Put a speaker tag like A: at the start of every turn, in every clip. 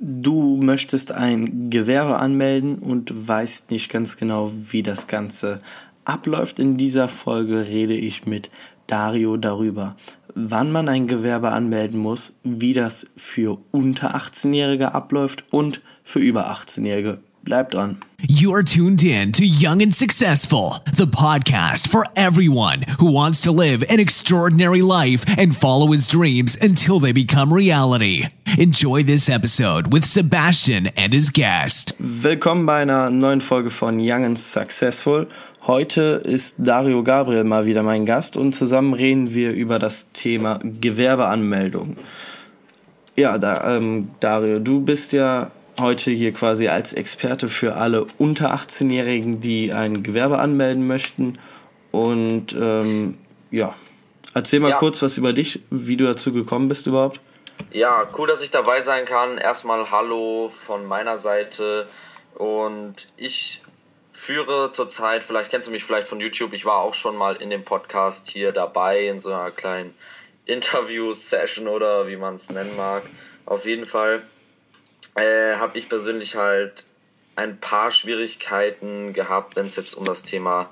A: Du möchtest ein Gewerbe anmelden und weißt nicht ganz genau, wie das Ganze abläuft. In dieser Folge rede ich mit Dario darüber, wann man ein Gewerbe anmelden muss, wie das für unter 18-Jährige abläuft und für über 18-Jährige. Bleib dran.
B: You are tuned in to Young and Successful, the podcast for everyone who wants to live an extraordinary life and follow his dreams until they become reality. Enjoy this episode with Sebastian and his guest.
A: Willkommen bei einer neuen Folge von Young and Successful. Heute ist Dario Gabriel mal wieder mein Gast und zusammen reden wir über das Thema Gewerbeanmeldung. Ja, Dario, du bist ja heute hier quasi als Experte für alle unter 18-Jährigen, die ein Gewerbe anmelden möchten. Und erzähl mal kurz was über dich, wie du dazu gekommen bist überhaupt.
C: Ja, cool, dass ich dabei sein kann. Erstmal Hallo von meiner Seite. Und ich führe zurzeit, vielleicht kennst du mich vielleicht von YouTube, ich war auch schon mal in dem Podcast hier dabei, in so einer kleinen Interview-Session oder wie man es nennen mag. Auf jeden Fall habe ich persönlich halt ein paar Schwierigkeiten gehabt, wenn es jetzt um das Thema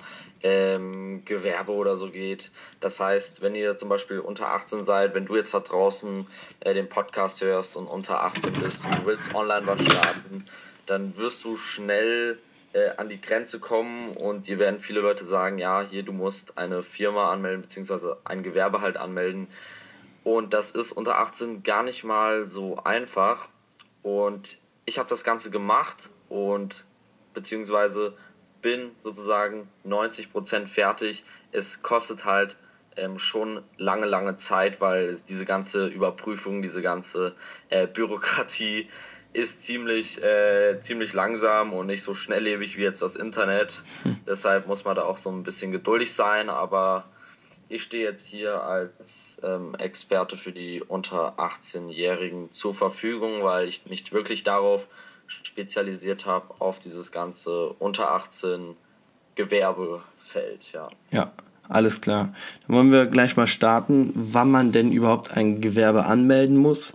C: Gewerbe oder so geht. Das heißt, wenn ihr zum Beispiel unter 18 seid, wenn du jetzt da draußen den Podcast hörst und unter 18 bist und du willst online was starten, dann wirst du schnell an die Grenze kommen und dir werden viele Leute sagen, ja, hier, du musst eine Firma anmelden, beziehungsweise ein Gewerbe halt anmelden. Und das ist unter 18 gar nicht mal so einfach. Und ich habe das Ganze gemacht und beziehungsweise bin sozusagen 90% fertig. Es kostet halt schon lange Zeit, weil diese ganze Überprüfung, diese ganze Bürokratie ist ziemlich langsam und nicht so schnelllebig wie jetzt das Internet. Deshalb muss man da auch so ein bisschen geduldig sein, aber ich stehe jetzt hier als Experte für die unter 18-Jährigen zur Verfügung, weil ich nicht wirklich darauf spezialisiert habe, auf dieses ganze unter 18 Gewerbefeld.
A: Ja, alles klar. Dann wollen wir gleich mal starten, wann man denn überhaupt ein Gewerbe anmelden muss.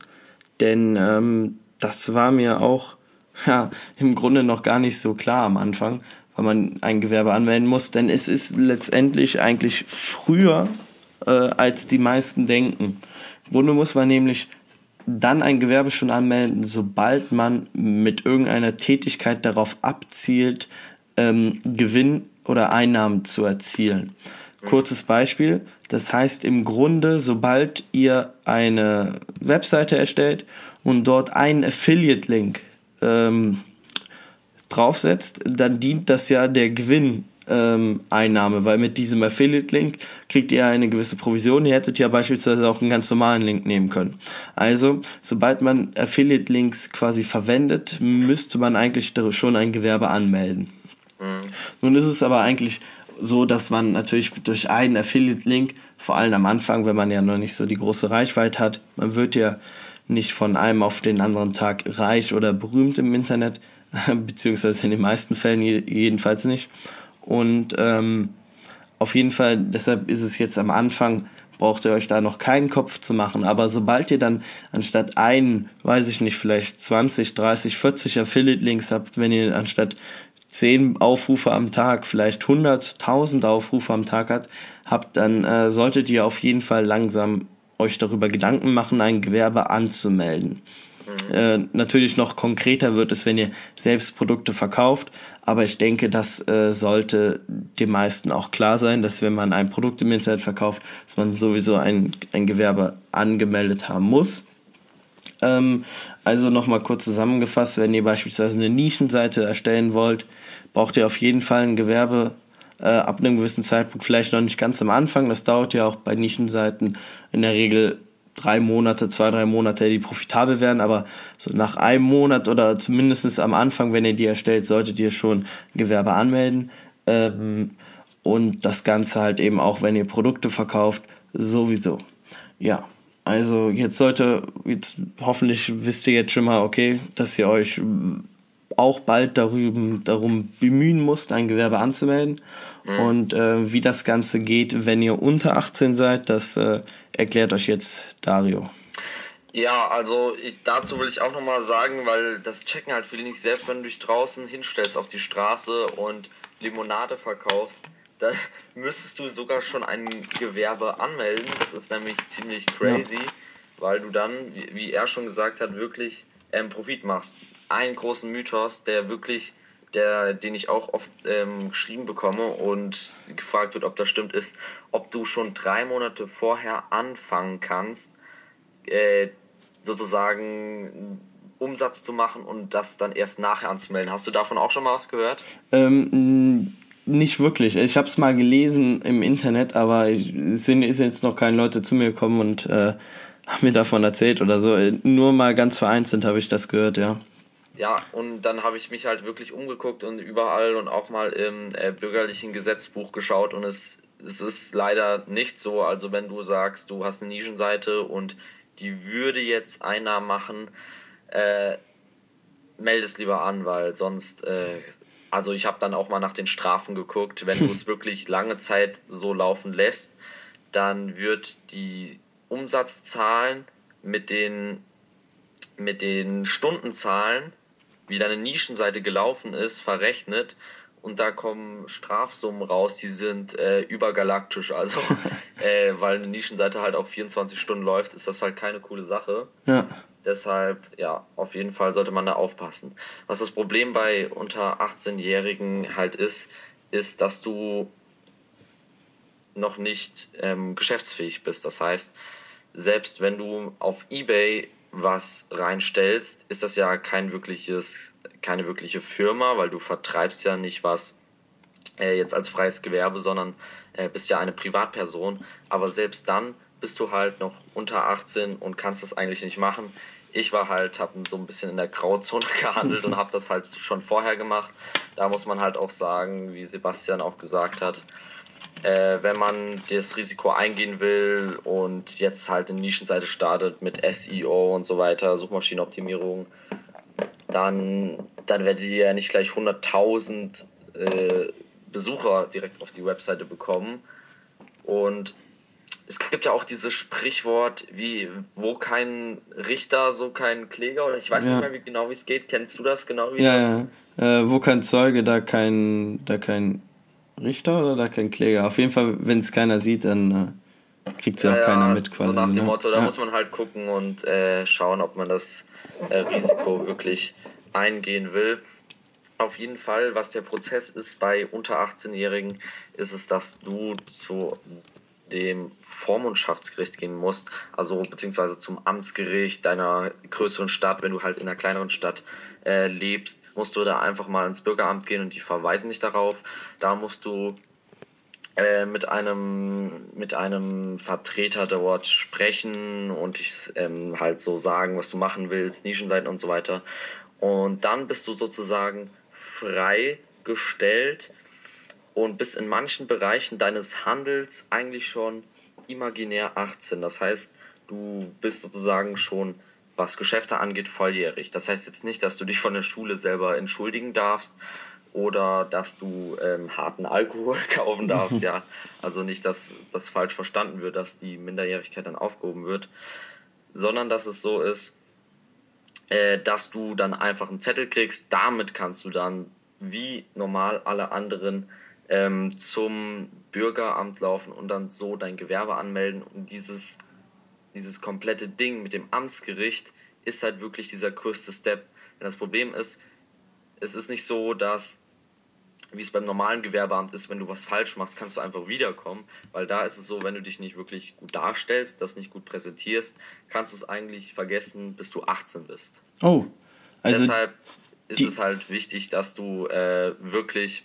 A: Denn das war mir auch im Grunde noch gar nicht so klar am Anfang, weil man ein Gewerbe anmelden muss, denn es ist letztendlich eigentlich früher, als die meisten denken. Im Grunde muss man nämlich dann ein Gewerbe schon anmelden, sobald man mit irgendeiner Tätigkeit darauf abzielt, Gewinn oder Einnahmen zu erzielen. Kurzes Beispiel, das heißt im Grunde, sobald ihr eine Webseite erstellt und dort einen Affiliate-Link draufsetzt, dann dient das ja der Gewinneinnahme, weil mit diesem Affiliate-Link kriegt ihr eine gewisse Provision. Ihr hättet ja beispielsweise auch einen ganz normalen Link nehmen können. Also, sobald man Affiliate-Links quasi verwendet, müsste man eigentlich schon ein Gewerbe anmelden. Nun ist es aber eigentlich so, dass man natürlich durch einen Affiliate-Link, vor allem am Anfang, wenn man ja noch nicht so die große Reichweite hat, man wird ja nicht von einem auf den anderen Tag reich oder berühmt im Internet, beziehungsweise in den meisten Fällen jedenfalls nicht. Und auf jeden Fall, deshalb ist es jetzt am Anfang, braucht ihr euch da noch keinen Kopf zu machen. Aber sobald ihr dann anstatt einen, weiß ich nicht, vielleicht 20, 30, 40 Affiliate-Links habt, wenn ihr anstatt 10 Aufrufe am Tag, vielleicht 100.000 Aufrufe am Tag habt, dann solltet ihr auf jeden Fall langsam euch darüber Gedanken machen, ein Gewerbe anzumelden. Natürlich noch konkreter wird es, wenn ihr selbst Produkte verkauft, aber ich denke, das sollte den meisten auch klar sein, dass wenn man ein Produkt im Internet verkauft, dass man sowieso ein Gewerbe angemeldet haben muss. Also nochmal kurz zusammengefasst, wenn ihr beispielsweise eine Nischenseite erstellen wollt, braucht ihr auf jeden Fall ein Gewerbe ab einem gewissen Zeitpunkt, vielleicht noch nicht ganz am Anfang, das dauert ja auch bei Nischenseiten in der Regel 2-3 Monate, die profitabel werden, aber so nach einem Monat oder zumindest am Anfang, wenn ihr die erstellt, solltet ihr schon Gewerbe anmelden und das Ganze halt eben auch, wenn ihr Produkte verkauft, sowieso. Ja, also jetzt hoffentlich wisst ihr jetzt schon mal, okay, dass ihr euch auch bald darum bemühen müsst, ein Gewerbe anzumelden. Und wie das Ganze geht, wenn ihr unter 18 seid, das erklärt euch jetzt Dario.
C: Ja, also dazu will ich auch nochmal sagen, weil das checken halt viele nicht, selbst wenn du dich draußen hinstellst auf die Straße und Limonade verkaufst, dann müsstest du sogar schon ein Gewerbe anmelden. Das ist nämlich ziemlich
A: Ja.
C: crazy, weil du dann, wie er schon gesagt hat, wirklich Profit machst. Einen großen Mythos, den ich auch oft geschrieben bekomme und gefragt wird, ob das stimmt, ist, ob du schon 3 Monate vorher anfangen kannst, äh, sozusagen Umsatz zu machen und das dann erst nachher anzumelden. Hast du davon auch schon mal was gehört?
A: Nicht wirklich. Ich habe es mal gelesen im Internet, aber es sind jetzt noch keine Leute zu mir gekommen und haben mir davon erzählt oder so. Nur mal ganz vereinzelt habe ich das gehört, ja.
C: Ja, und dann habe ich mich halt wirklich umgeguckt und überall und auch mal im bürgerlichen Gesetzbuch geschaut und es ist leider nicht so. Also wenn du sagst, du hast eine Nischenseite und die würde jetzt Einnahmen machen, äh, melde es lieber an, weil sonst, also ich habe dann auch mal nach den Strafen geguckt, wenn du es wirklich lange Zeit so laufen lässt, dann wird die Umsatzzahlen mit den Stundenzahlen, wie deine Nischenseite gelaufen ist, verrechnet und da kommen Strafsummen raus, die sind übergalaktisch. Also, weil eine Nischenseite halt auch 24 Stunden läuft, ist das halt keine coole Sache.
A: Ja.
C: Deshalb, ja, auf jeden Fall sollte man da aufpassen. Was das Problem bei unter 18-Jährigen halt ist, dass du noch nicht geschäftsfähig bist. Das heißt, selbst wenn du auf eBay was reinstellst, ist das ja keine wirkliche Firma, weil du vertreibst ja nicht was jetzt als freies Gewerbe, sondern bist ja eine Privatperson. Aber selbst dann bist du halt noch unter 18 und kannst das eigentlich nicht machen. Ich habe so ein bisschen in der Grauzone gehandelt und habe das halt schon vorher gemacht. Da muss man halt auch sagen, wie Sebastian auch gesagt hat, wenn man das Risiko eingehen will und jetzt halt eine Nischenseite startet mit SEO und so weiter, Suchmaschinenoptimierung, dann werdet ihr ja nicht gleich 100.000 Besucher direkt auf die Webseite bekommen. Und es gibt ja auch dieses Sprichwort, wie wo kein Richter, so kein Kläger, oder ich weiß nicht
A: Ja.
C: mehr wie es geht. Kennst du das genau, wie
A: Ja,
C: das?
A: ja. Wo kein Zeuge, da kein Richter oder da kein Kläger. Auf jeden Fall, wenn es keiner sieht, dann kriegt es ja
C: Ja,
A: auch keiner
C: ja,
A: mit
C: so
A: quasi,
C: nach dem
A: ne?
C: Motto, da
A: Ja.
C: muss man halt gucken und schauen, ob man das Risiko wirklich eingehen will. Auf jeden Fall, was der Prozess ist bei unter 18-Jährigen, ist es, dass du zu dem Vormundschaftsgericht gehen musst, also beziehungsweise zum Amtsgericht deiner größeren Stadt. Wenn du halt in einer kleineren Stadt lebst, musst du da einfach mal ins Bürgeramt gehen und die verweisen dich darauf. Da musst du mit einem Vertreter dort sprechen und halt so sagen, was du machen willst, Nischenseiten und so weiter. Und dann bist du sozusagen freigestellt und bist in manchen Bereichen deines Handels eigentlich schon imaginär 18. Das heißt, du bist sozusagen schon, was Geschäfte angeht, volljährig. Das heißt jetzt nicht, dass du dich von der Schule selber entschuldigen darfst oder dass du harten Alkohol kaufen darfst, ja. Also nicht, dass das falsch verstanden wird, dass die Minderjährigkeit dann aufgehoben wird, sondern dass es so ist, dass du dann einfach einen Zettel kriegst. Damit kannst du dann wie normal alle anderen zum Bürgeramt laufen und dann so dein Gewerbe anmelden. Und dieses komplette Ding mit dem Amtsgericht ist halt wirklich dieser größte Step. Denn das Problem ist, es ist nicht so, dass, wie es beim normalen Gewerbeamt ist, wenn du was falsch machst, kannst du einfach wiederkommen. Weil da ist es so, wenn du dich nicht wirklich gut darstellst, das nicht gut präsentierst, kannst du es eigentlich vergessen, bis du 18 bist.
A: Oh, also
C: Deshalb ist
A: die,
C: es halt wichtig, dass du wirklich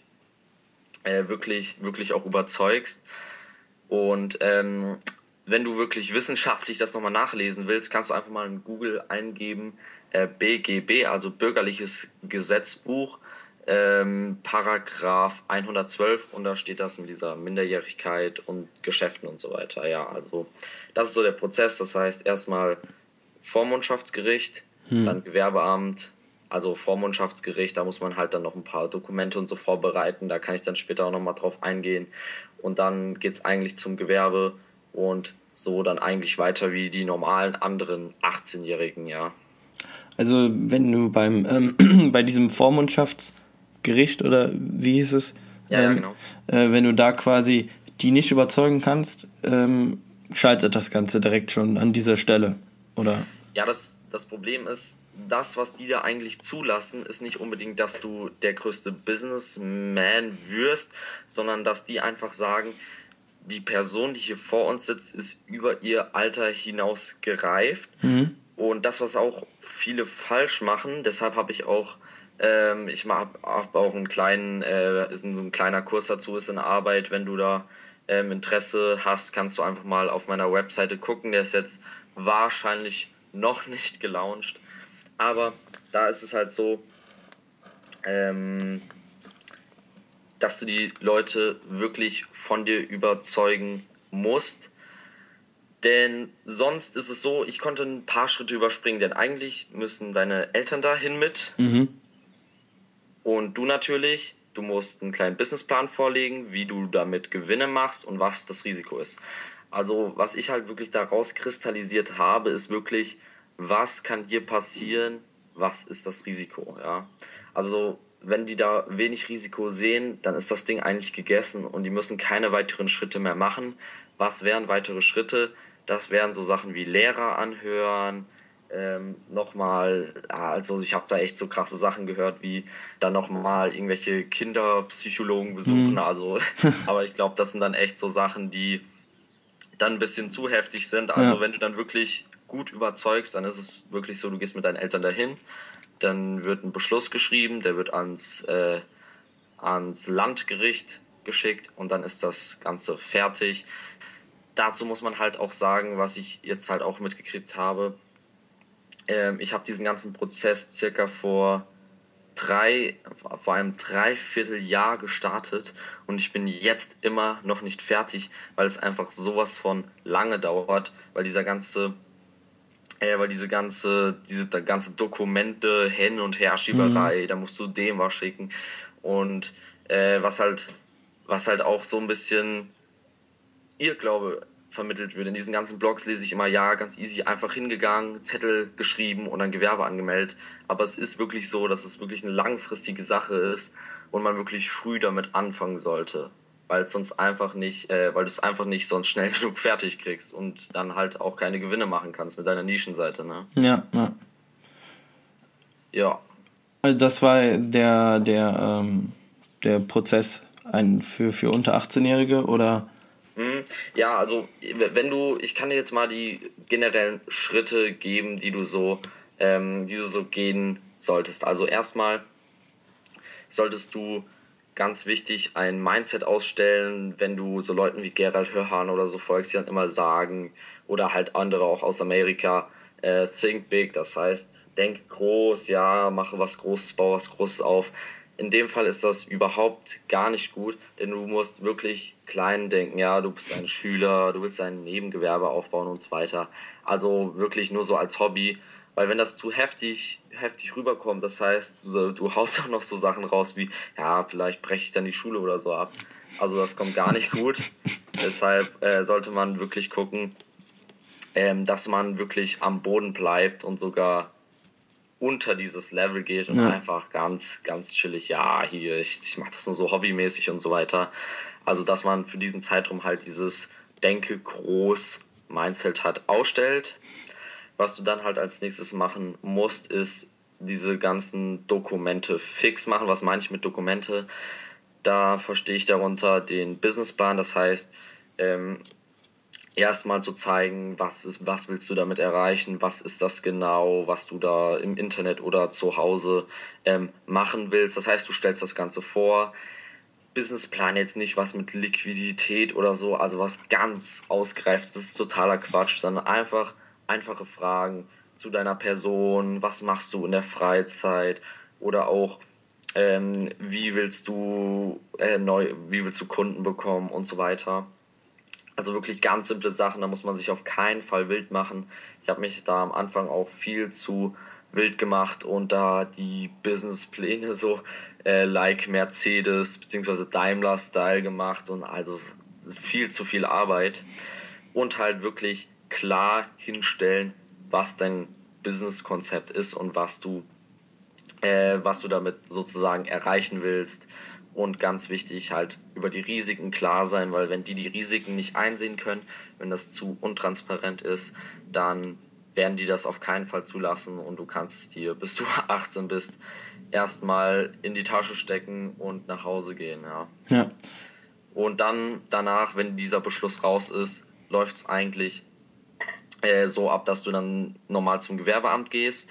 C: auch überzeugst. Und wenn du wirklich wissenschaftlich das nochmal nachlesen willst, kannst du einfach mal in Google eingeben, BGB, also Bürgerliches Gesetzbuch, Paragraph 112, und da steht das mit dieser Minderjährigkeit und Geschäften und so weiter. Ja, also das ist so der Prozess. Das heißt erstmal Vormundschaftsgericht, dann Gewerbeamt, also Vormundschaftsgericht, da muss man halt dann noch ein paar Dokumente und so vorbereiten, da kann ich dann später auch nochmal drauf eingehen. Und dann geht's eigentlich zum Gewerbe und so dann eigentlich weiter wie die normalen anderen 18-Jährigen, ja.
A: Also wenn du bei diesem Vormundschaftsgericht oder wie hieß es,
C: Ja, genau.
A: wenn du da quasi die nicht überzeugen kannst, scheitert das Ganze direkt schon an dieser Stelle, oder?
C: Ja, das Problem ist, das, was die da eigentlich zulassen, ist nicht unbedingt, dass du der größte Businessman wirst, sondern dass die einfach sagen, die Person, die hier vor uns sitzt, ist über ihr Alter hinaus gereift. Und das, was auch viele falsch machen, deshalb habe ich auch, hab auch einen kleinen, ist so ein kleiner Kurs dazu, ist in Arbeit. Wenn du da Interesse hast, kannst du einfach mal auf meiner Webseite gucken. Der ist jetzt wahrscheinlich noch nicht gelauncht. Aber da ist es halt so, dass du die Leute wirklich von dir überzeugen musst. Denn sonst ist es so, ich konnte ein paar Schritte überspringen, denn eigentlich müssen deine Eltern dahin mit. Und du natürlich, du musst einen kleinen Businessplan vorlegen, wie du damit Gewinne machst und was das Risiko ist. Also was ich halt wirklich daraus kristallisiert habe, ist wirklich, was kann hier passieren, was ist das Risiko, ja. Also wenn die da wenig Risiko sehen, dann ist das Ding eigentlich gegessen und die müssen keine weiteren Schritte mehr machen. Was wären weitere Schritte? Das wären so Sachen wie Lehrer anhören, also ich habe da echt so krasse Sachen gehört, wie dann nochmal irgendwelche Kinderpsychologen besuchen, also, aber ich glaube, das sind dann echt so Sachen, die dann ein bisschen zu heftig sind. Also wenn du dann wirklich gut überzeugst, dann ist es wirklich so, du gehst mit deinen Eltern dahin, dann wird ein Beschluss geschrieben, der wird ans Landgericht geschickt und dann ist das Ganze fertig. Dazu muss man halt auch sagen, was ich jetzt halt auch mitgekriegt habe, ich habe diesen ganzen Prozess circa vor einem Dreivierteljahr gestartet und ich bin jetzt immer noch nicht fertig, weil es einfach sowas von lange dauert, weil diese ganze Dokumente hin und her Schieberei, da musst du dem was schicken und was halt auch so ein bisschen Irrglaube vermittelt wird. In diesen ganzen Blogs lese ich immer, ja, ganz easy, einfach hingegangen, Zettel geschrieben und dann Gewerbe angemeldet. Aber es ist wirklich so, dass es wirklich eine langfristige Sache ist und man wirklich früh damit anfangen sollte. Weil du es einfach nicht sonst schnell genug fertig kriegst und dann halt auch keine Gewinne machen kannst mit deiner Nischenseite, ne?
A: Ja.
C: Ja.
A: Also das war der Prozess für unter 18-Jährige, oder?
C: Ja, also ich kann dir jetzt mal die generellen Schritte geben, die du so gehen solltest. Also erstmal solltest du ganz wichtig ein Mindset ausstellen, wenn du so Leuten wie Gerald Hörhan oder so folgst, die dann immer sagen, oder halt andere auch aus Amerika, think big, das heißt, denk groß, ja, mache was Großes, baue was Großes auf. In dem Fall ist das überhaupt gar nicht gut, denn du musst wirklich klein denken, ja, du bist ein Schüler, du willst ein Nebengewerbe aufbauen und so weiter. Also wirklich nur so als Hobby, weil wenn das zu heftig rüberkommt, das heißt, du haust auch noch so Sachen raus wie, ja, vielleicht breche ich dann die Schule oder so ab. Also das kommt gar nicht gut. Deshalb sollte man wirklich gucken, dass man wirklich am Boden bleibt und sogar unter dieses Level geht und einfach ganz, ganz chillig, ja, hier, ich mache das nur so hobbymäßig und so weiter. Also, dass man für diesen Zeitraum halt dieses Denke groß Mindset hat, ausstellt. Was du dann halt als nächstes machen musst, ist diese ganzen Dokumente fix machen. Was meine ich mit Dokumente? Da verstehe ich darunter den Businessplan, das heißt, erstmal zu zeigen, was willst du damit erreichen, was ist das genau, was du da im Internet oder zu Hause machen willst. Das heißt, du stellst das Ganze vor. Businessplan jetzt nicht was mit Liquidität oder so, also was ganz ausgereift, das ist totaler Quatsch, sondern einfache Fragen zu deiner Person, was machst du in der Freizeit oder auch wie willst du Kunden bekommen und so weiter. Also wirklich ganz simple Sachen, da muss man sich auf keinen Fall wild machen. Ich habe mich da am Anfang auch viel zu wild gemacht und da die Businesspläne so like Mercedes bzw. Daimler-Style gemacht und also viel zu viel Arbeit. und halt wirklich klar hinstellen, was dein Businesskonzept ist und was du damit sozusagen erreichen willst. Und ganz wichtig, halt über die Risiken klar sein, weil wenn die Risiken nicht einsehen können, wenn das zu untransparent ist, dann werden die das auf keinen Fall zulassen und du kannst es dir, bis du 18 bist, erstmal in die Tasche stecken und nach Hause gehen. Ja. Und dann danach, wenn dieser Beschluss raus ist, läuft es eigentlich so ab, dass du dann normal zum Gewerbeamt gehst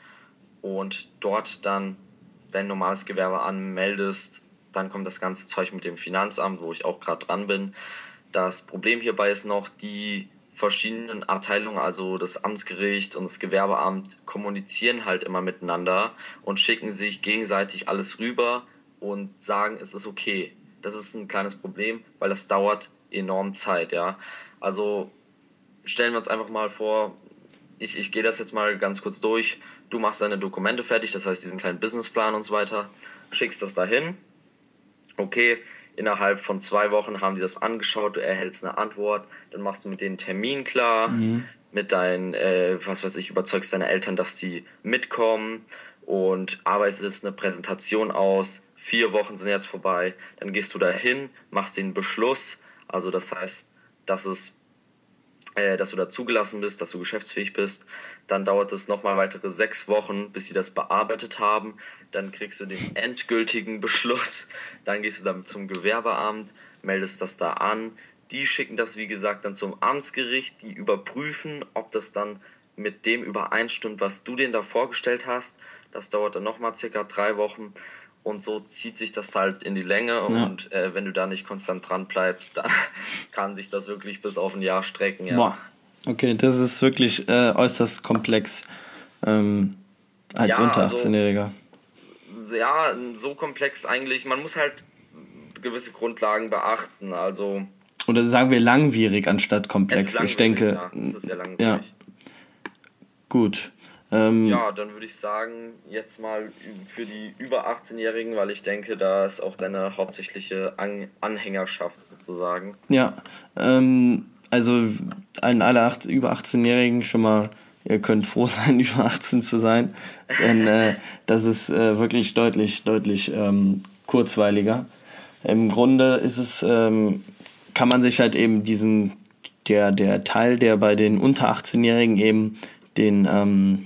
C: und dort dann dein normales Gewerbe anmeldest. Dann kommt das ganze Zeug mit dem Finanzamt, wo ich auch gerade dran bin. Das Problem hierbei ist noch, die verschiedenen Abteilungen, also das Amtsgericht und das Gewerbeamt, kommunizieren halt immer miteinander und schicken sich gegenseitig alles rüber und sagen, es ist okay. Das ist ein kleines Problem, weil das dauert enorm Zeit, ja. Also stellen wir uns einfach mal vor, ich gehe das jetzt mal ganz kurz durch. Du machst deine Dokumente fertig, das heißt diesen kleinen Businessplan und so weiter, schickst das dahin. Okay, innerhalb von 2 Wochen haben die das angeschaut, du erhältst eine Antwort, dann machst du mit denen einen Termin klar, mit deinen, überzeugst deine Eltern, dass die mitkommen und arbeitest eine Präsentation aus. 4 Wochen sind jetzt vorbei, dann gehst du dahin, machst den Beschluss, also das heißt, dass du da zugelassen bist, dass du geschäftsfähig bist. Dann dauert es nochmal weitere 6 Wochen, bis sie das bearbeitet haben. Dann kriegst du den endgültigen Beschluss. Dann gehst du damit zum Gewerbeamt, meldest das da an. Die schicken das, wie gesagt, dann zum Amtsgericht. Die überprüfen, ob das dann mit dem übereinstimmt, was du denen da vorgestellt hast. Das dauert dann nochmal circa 3 Wochen. Und so zieht sich das halt in die Länge. Ja. Und wenn du da nicht konstant dran bleibst, dann kann sich das wirklich bis auf ein Jahr strecken. Ja.
A: Boah, okay, das ist wirklich äußerst komplex als unter 18-Jähriger.
C: Also, ja, so komplex eigentlich. Man muss halt gewisse Grundlagen beachten. Also,
A: oder sagen wir langwierig anstatt komplex. Ich denke.
C: Ja, es ist ja langwierig.
A: Ja. Gut.
C: Ja, dann würde ich sagen, jetzt mal für die über 18-Jährigen, weil ich denke, da ist auch deine hauptsächliche Anhängerschaft sozusagen.
A: Ja, also an alle über 18-Jährigen schon mal, ihr könnt froh sein, über 18 zu sein, denn das ist wirklich deutlich kurzweiliger. Im Grunde ist es, kann man sich halt eben der Teil, der bei den unter 18-Jährigen eben den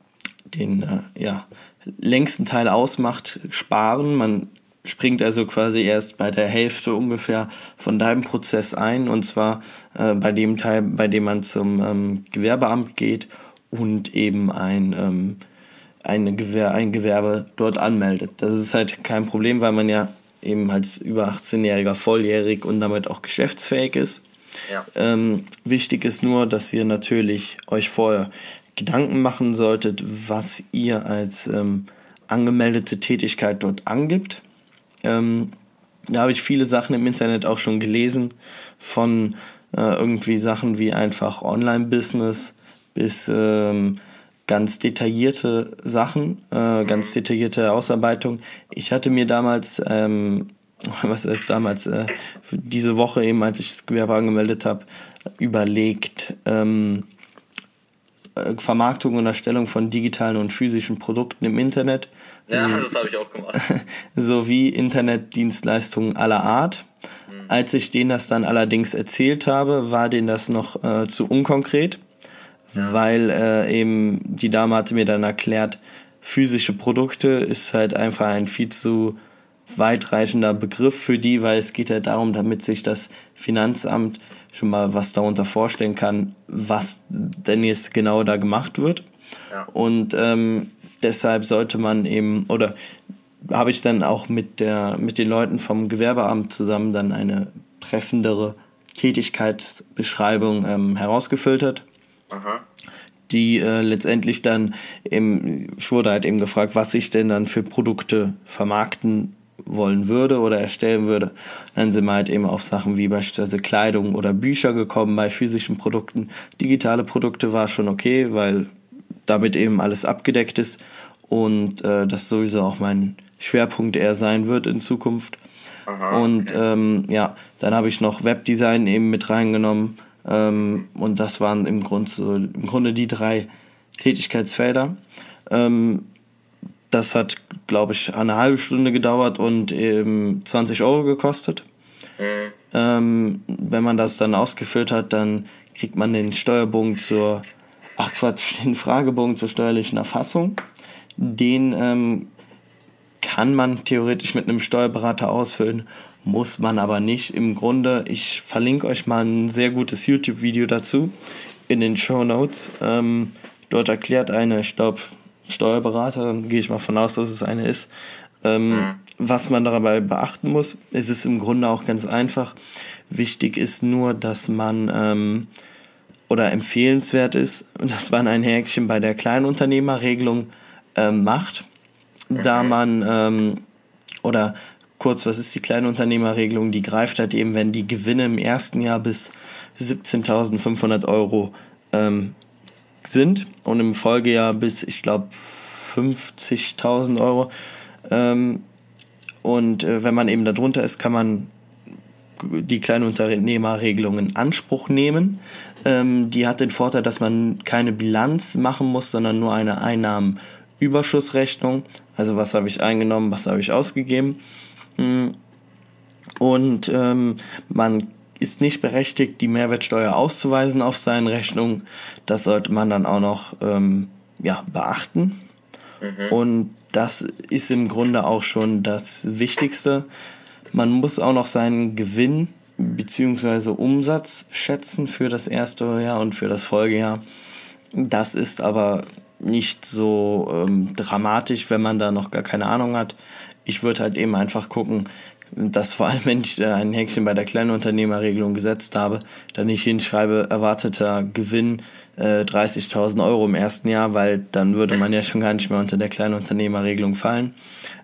A: längsten Teil ausmacht, sparen. Man springt also quasi erst bei der Hälfte ungefähr von deinem Prozess ein, und zwar bei dem Teil, bei dem man zum Gewerbeamt geht und eben ein Gewerbe dort anmeldet. Das ist halt kein Problem, weil man ja eben als über 18-Jähriger volljährig und damit auch geschäftsfähig ist.
C: Ja.
A: Wichtig ist nur, dass ihr natürlich euch vorher Gedanken machen solltet, was ihr als angemeldete Tätigkeit dort angibt. Da habe ich viele Sachen im Internet auch schon gelesen, von irgendwie Sachen wie einfach Online-Business bis ganz detaillierte Sachen, ganz detaillierte Ausarbeitung. Ich hatte mir damals, diese Woche eben, als ich das Gewerbe angemeldet habe, überlegt, Vermarktung und Erstellung von digitalen und physischen Produkten im Internet.
C: Ja, das habe ich auch gemacht.
A: Sowie Internetdienstleistungen aller Art. Als ich denen das dann allerdings erzählt habe, war denen das noch zu unkonkret, weil eben die Dame hatte mir dann erklärt, physische Produkte ist halt einfach ein viel zu weitreichender Begriff für die, weil es geht halt darum, damit sich das Finanzamt schon mal was darunter vorstellen kann, was denn jetzt genau da gemacht wird. Ja. Und deshalb sollte man eben, oder habe ich dann auch mit den Leuten vom Gewerbeamt zusammen dann eine treffendere Tätigkeitsbeschreibung herausgefiltert. Aha. Die letztendlich dann ich wurde halt eben gefragt, was ich denn dann für Produkte vermarkten wollen würde oder erstellen würde. Dann sind wir halt eben auf Sachen wie beispielsweise Kleidung oder Bücher gekommen bei physischen Produkten. Digitale Produkte war schon okay, weil damit eben alles abgedeckt ist und das sowieso auch mein Schwerpunkt eher sein wird in Zukunft. Aha, und okay. Dann habe ich noch Webdesign eben mit reingenommen, Und das waren im Grunde die 3 Tätigkeitsfelder. Das hat, glaube ich, eine halbe Stunde gedauert und 20 Euro gekostet. Wenn man das dann ausgefüllt hat, dann kriegt man den Fragebogen zur steuerlichen Erfassung. Den kann man theoretisch mit einem Steuerberater ausfüllen, muss man aber nicht. Im Grunde, ich verlinke euch mal ein sehr gutes YouTube-Video dazu in den Shownotes. Dort erklärt ich glaube, Steuerberaterin, gehe ich mal von aus, dass es eine ist, was man dabei beachten muss. Es ist im Grunde auch ganz einfach. Wichtig ist nur, dass man oder empfehlenswert ist, dass man ein Häkchen bei der Kleinunternehmerregelung macht, da man oder kurz, was ist die Kleinunternehmerregelung? Die greift halt eben, wenn die Gewinne im ersten Jahr bis 17.500 Euro sind und im Folgejahr bis, ich glaube, 50.000 Euro. Und wenn man eben darunter ist, kann man die Kleinunternehmerregelung in Anspruch nehmen. Die hat den Vorteil, dass man keine Bilanz machen muss, sondern nur eine Einnahmenüberschussrechnung. Also was habe ich eingenommen, was habe ich ausgegeben. Und man ist nicht berechtigt, die Mehrwertsteuer auszuweisen auf seinen Rechnungen. Das sollte man dann auch noch beachten. Und das ist im Grunde auch schon das Wichtigste. Man muss auch noch seinen Gewinn bzw. Umsatz schätzen für das erste Jahr und für das Folgejahr. Das ist aber nicht so dramatisch, wenn man da noch gar keine Ahnung hat. Ich würde halt eben einfach gucken, dass vor allem, wenn ich ein Häkchen bei der Kleinunternehmerregelung gesetzt habe, dann nicht hinschreibe, erwarteter Gewinn 30.000 Euro im ersten Jahr, weil dann würde man ja schon gar nicht mehr unter der Kleinunternehmerregelung fallen.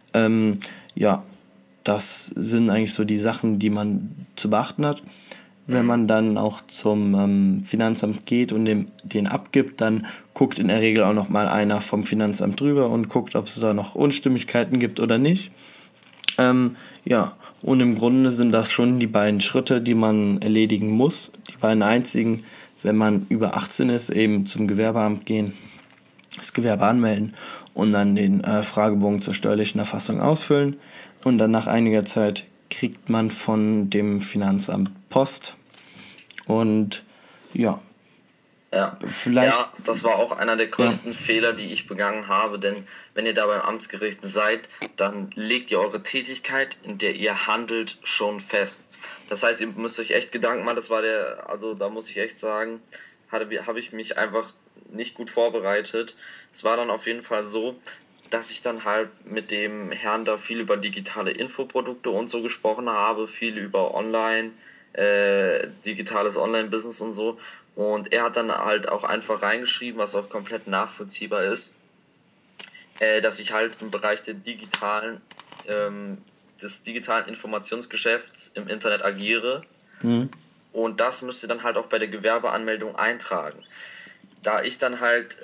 A: Das sind eigentlich so die Sachen, die man zu beachten hat. Wenn man dann auch zum Finanzamt geht und den abgibt, dann guckt in der Regel auch noch mal einer vom Finanzamt drüber und guckt, ob es da noch Unstimmigkeiten gibt oder nicht. Und im Grunde sind das schon die beiden Schritte, die man erledigen muss. Die beiden einzigen, wenn man über 18 ist, eben zum Gewerbeamt gehen, das Gewerbe anmelden und dann den Fragebogen zur steuerlichen Erfassung ausfüllen. Und dann nach einiger Zeit kriegt man von dem Finanzamt Post. Und vielleicht...
C: Ja, das war auch einer der größten Fehler, die ich begangen habe, denn wenn ihr da beim Amtsgericht seid, dann legt ihr eure Tätigkeit, in der ihr handelt, schon fest. Das heißt, ihr müsst euch echt Gedanken machen, da muss ich echt sagen, habe ich mich einfach nicht gut vorbereitet. Es war dann auf jeden Fall so, dass ich dann halt mit dem Herrn da viel über digitale Infoprodukte und so gesprochen habe, viel über digitales Online-Business und so. Und er hat dann halt auch einfach reingeschrieben, was auch komplett nachvollziehbar ist, dass ich halt im Bereich des digitalen Informationsgeschäfts im Internet agiere. Und das müsst ihr dann halt auch bei der Gewerbeanmeldung eintragen. Da ich dann halt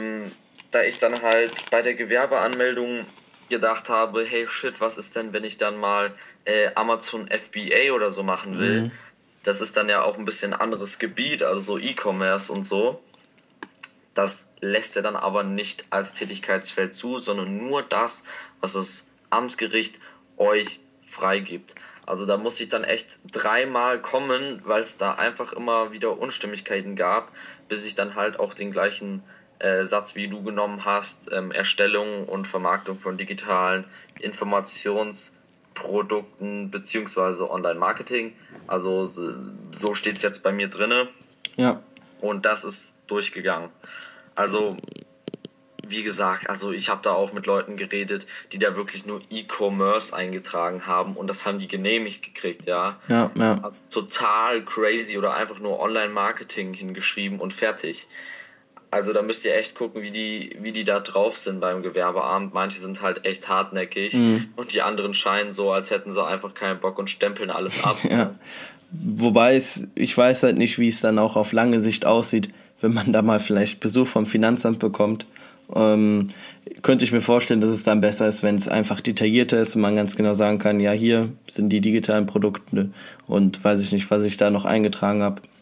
C: bei der Gewerbeanmeldung gedacht habe, hey shit, was ist denn, wenn ich dann mal Amazon FBA oder so machen will? Das ist dann ja auch ein bisschen anderes Gebiet, also so E-Commerce und so. Das lässt er dann aber nicht als Tätigkeitsfeld zu, sondern nur das, was das Amtsgericht euch freigibt. Also da muss ich dann echt 3-mal kommen, weil es da einfach immer wieder Unstimmigkeiten gab, bis ich dann halt auch den gleichen Satz wie du genommen hast, Erstellung und Vermarktung von digitalen Informationsprodukten beziehungsweise Online-Marketing. Also so steht es jetzt bei mir drinne.
A: Ja.
C: Und das ist durchgegangen. Also wie gesagt, ich habe da auch mit Leuten geredet, die da wirklich nur E-Commerce eingetragen haben und das haben die genehmigt gekriegt, ja.
A: Ja.
C: Also total crazy oder einfach nur Online-Marketing hingeschrieben und fertig. Also da müsst ihr echt gucken, wie die da drauf sind beim Gewerbeamt. Manche sind halt echt hartnäckig und die anderen scheinen so, als hätten sie einfach keinen Bock und stempeln alles ab.
A: Ja. Wobei ich weiß halt nicht, wie es dann auch auf lange Sicht aussieht, wenn man da mal vielleicht Besuch vom Finanzamt bekommt. Könnte ich mir vorstellen, dass es dann besser ist, wenn es einfach detaillierter ist und man ganz genau sagen kann, ja, hier sind die digitalen Produkte und weiß ich nicht, was ich da noch eingetragen habe.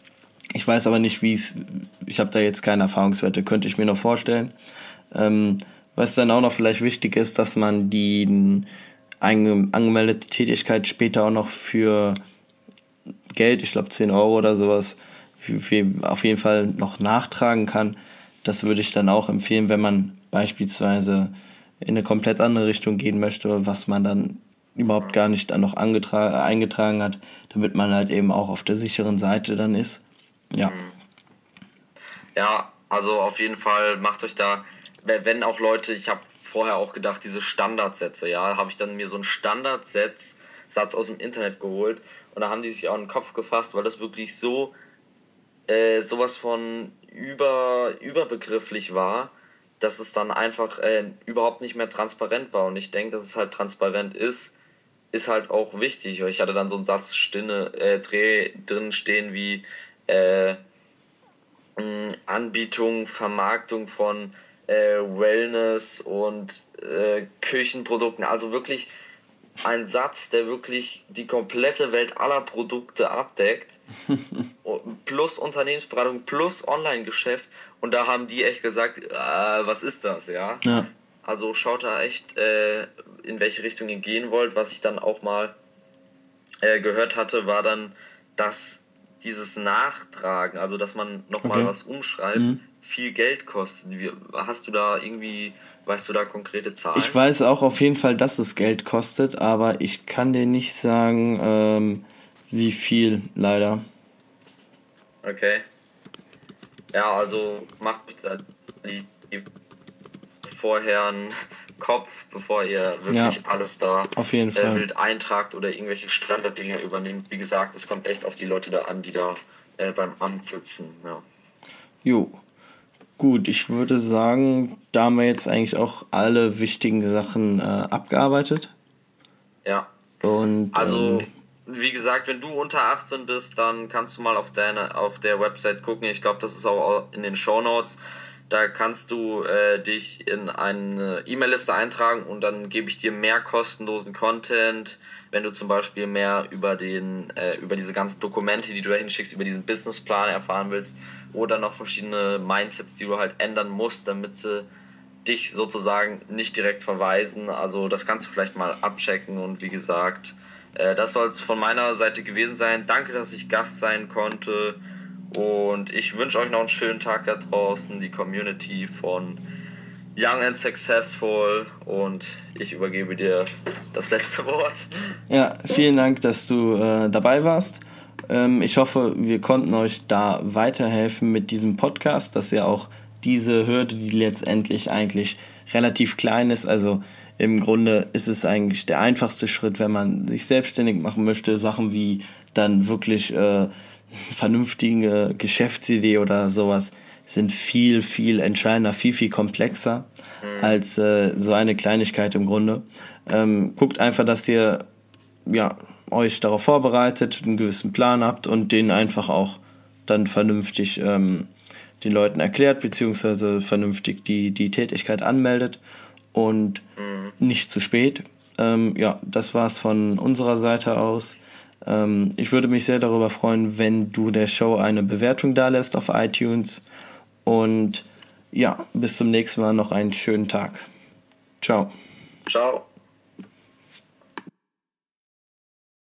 A: Ich weiß aber nicht, ich habe da jetzt keine Erfahrungswerte, könnte ich mir noch vorstellen. Was dann auch noch vielleicht wichtig ist, dass man die angemeldete Tätigkeit später auch noch für Geld, ich glaube 10 Euro oder sowas, auf jeden Fall noch nachtragen kann. Das würde ich dann auch empfehlen, wenn man beispielsweise in eine komplett andere Richtung gehen möchte, was man dann überhaupt gar nicht dann noch eingetragen hat, damit man halt eben auch auf der sicheren Seite dann ist. Ja.
C: Ja, also auf jeden Fall macht euch da, wenn auch Leute, ich habe vorher auch gedacht, diese Standardsätze, ja, habe ich dann mir so einen Standardsatz aus dem Internet geholt und da haben die sich auch in den Kopf gefasst, weil das wirklich so sowas von überbegrifflich war, dass es dann einfach überhaupt nicht mehr transparent war. Und ich denke, dass es halt transparent ist halt auch wichtig. Ich hatte dann so einen Satz drin stehen wie Anbietung, Vermarktung von Wellness und Küchenprodukten. Also wirklich ein Satz, der wirklich die komplette Welt aller Produkte abdeckt. Plus Unternehmensberatung, plus Online-Geschäft. Und da haben die echt gesagt, was ist das, ja?
A: Ja.
C: Also schaut da echt, in welche Richtung ihr gehen wollt. Was ich dann auch mal gehört hatte, war dann, dass dieses Nachtragen, also dass man nochmal was umschreibt, viel Geld kostet. Hast du da irgendwie, weißt du da konkrete Zahlen?
A: Ich weiß auch auf jeden Fall, dass es Geld kostet, aber ich kann dir nicht sagen, wie viel, leider.
C: Okay. Ja, also macht euch da vorher einen Kopf, bevor ihr wirklich alles da
A: auf jeden Fall
C: wild eintragt oder irgendwelche Standarddinge übernimmt. Wie gesagt, es kommt echt auf die Leute da an, die da beim Amt sitzen. Ja.
A: Jo. Gut, ich würde sagen, da haben wir jetzt eigentlich auch alle wichtigen Sachen abgearbeitet.
C: Ja.
A: Und
C: also, wie gesagt, wenn du unter 18 bist, dann kannst du mal auf der Website gucken. Ich glaube, das ist auch in den Shownotes. Da kannst du dich in eine E-Mail-Liste eintragen und dann gebe ich dir mehr kostenlosen Content, wenn du zum Beispiel mehr über diese ganzen Dokumente, die du da hinschickst, über diesen Businessplan erfahren willst oder noch verschiedene Mindsets, die du halt ändern musst, damit sie dich sozusagen nicht direkt verweisen. Also das kannst du vielleicht mal abchecken und wie gesagt, das soll es von meiner Seite gewesen sein. Danke, dass ich Gast sein konnte. Und ich wünsche euch noch einen schönen Tag da draußen, die Community von Young and Successful. Und ich übergebe dir das letzte Wort.
A: Ja, vielen Dank, dass du dabei warst. Ich hoffe, wir konnten euch da weiterhelfen mit diesem Podcast, dass ihr auch diese Hürde, die letztendlich eigentlich relativ klein ist, also im Grunde ist es eigentlich der einfachste Schritt, wenn man sich selbstständig machen möchte, Sachen wie dann wirklich vernünftige Geschäftsidee oder sowas sind viel, viel entscheidender, viel, viel komplexer als so eine Kleinigkeit im Grunde. Guckt einfach, dass ihr euch darauf vorbereitet, einen gewissen Plan habt und den einfach auch dann vernünftig den Leuten erklärt, beziehungsweise vernünftig die Tätigkeit anmeldet und nicht zu spät. Das war's von unserer Seite aus. Ich würde mich sehr darüber freuen, wenn du der Show eine Bewertung dalässt auf iTunes. Und ja, bis zum nächsten Mal, noch einen schönen Tag. Ciao.
C: Ciao.